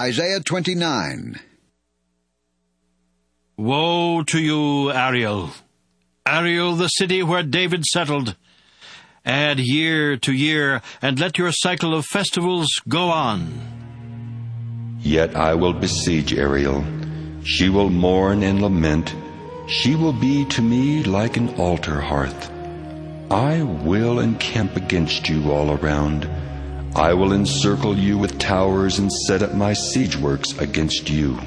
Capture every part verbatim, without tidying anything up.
Isaiah twenty-nine. Woe to you, Ariel! Ariel, the city where David settled. Add year to year, and let your cycle of festivals go on. Yet I will besiege Ariel. She will mourn and lament. She will be to me like an altar hearth. I will encamp against you all around. I will encircle you with towers and set up my siege works against you.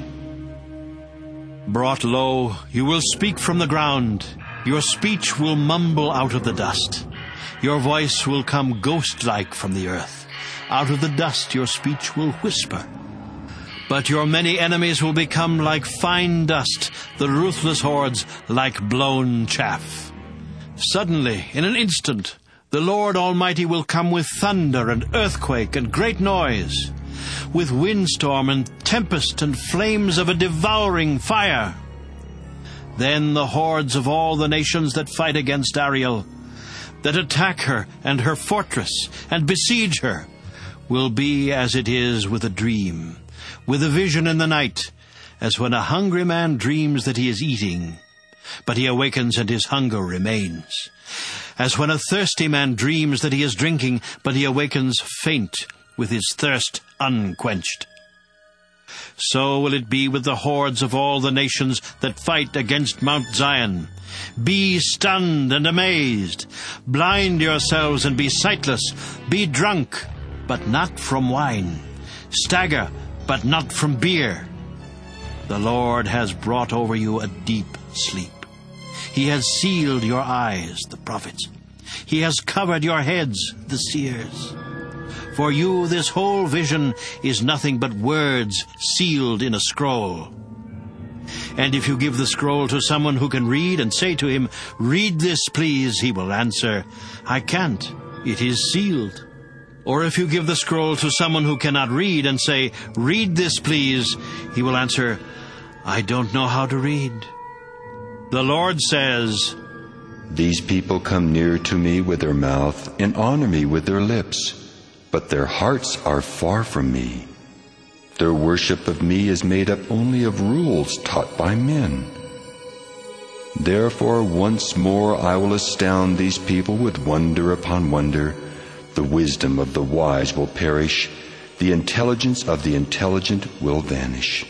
Brought low, you will speak from the ground. Your speech will mumble out of the dust. Your voice will come ghost-like from the earth. Out of the dust your speech will whisper. But your many enemies will become like fine dust, the ruthless hordes like blown chaff. Suddenly, in an instant, the Lord Almighty will come with thunder and earthquake and great noise, with windstorm and tempest and flames of a devouring fire. Then the hordes of all the nations that fight against Ariel, that attack her and her fortress and besiege her, will be as it is with a dream, with a vision in the night, as when a hungry man dreams that he is eating, but he awakens and his hunger remains, as when a thirsty man dreams that he is drinking, but he awakens faint, with his thirst unquenched. So will it be with the hordes of all the nations that fight against Mount Zion. Be stunned and amazed. Blind yourselves and be sightless. Be drunk, but not from wine. Stagger, but not from beer. The Lord has brought over you a deep sleep. He has sealed your eyes, the prophets. He has covered your heads, the seers. For you, this whole vision is nothing but words sealed in a scroll. And if you give the scroll to someone who can read and say to him, "Read this, please," he will answer, "I can't. It is sealed." Or if you give the scroll to someone who cannot read and say, "Read this, please," he will answer, "I don't know how to read." The Lord says, These people come near to me with their mouth and honor me with their lips, but their hearts are far from me. Their worship of me is made up only of rules taught by men. Therefore once more I will astound these people with wonder upon wonder. The wisdom of the wise will perish. The intelligence of the intelligent will vanish.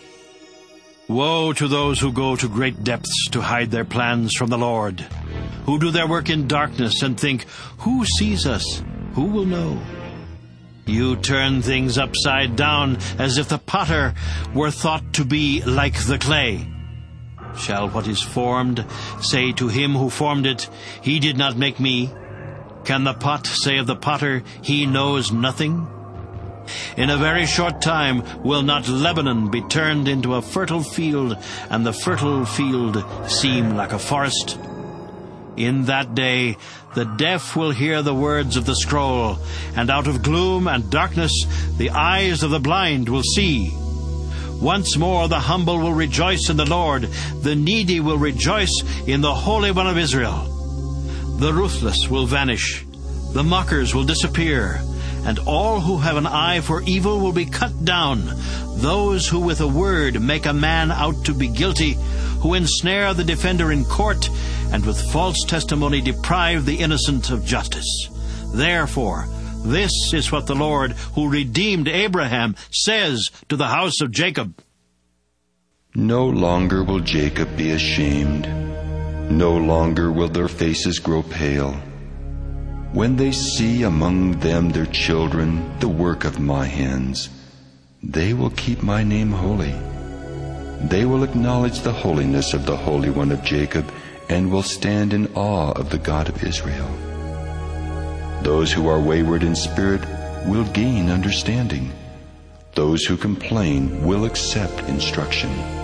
Woe to those who go to great depths to hide their plans from the Lord, who do their work in darkness and think, "Who sees us? Who will know?" You turn things upside down as if the potter were thought to be like the clay. Shall what is formed say to him who formed it, "He did not make me"? Can the pot say of the potter, "He knows nothing"? In a very short time will not Lebanon be turned into a fertile field, and the fertile field seem like a forest? In that day the deaf will hear the words of the scroll, and out of gloom and darkness the eyes of the blind will see. Once more the humble will rejoice in the Lord, the needy will rejoice in the Holy One of Israel. The ruthless will vanish, the mockers will disappear, and all who have an eye for evil will be cut down, those who with a word make a man out to be guilty, who ensnare the defender in court, and with false testimony deprive the innocent of justice. Therefore, this is what the Lord, who redeemed Abraham, says to the house of Jacob. No longer will Jacob be ashamed. No longer will their faces grow pale. When they see among them their children the work of my hands, they will keep my name holy. They will acknowledge the holiness of the Holy One of Jacob and will stand in awe of the God of Israel. Those who are wayward in spirit will gain understanding. Those who complain will accept instruction.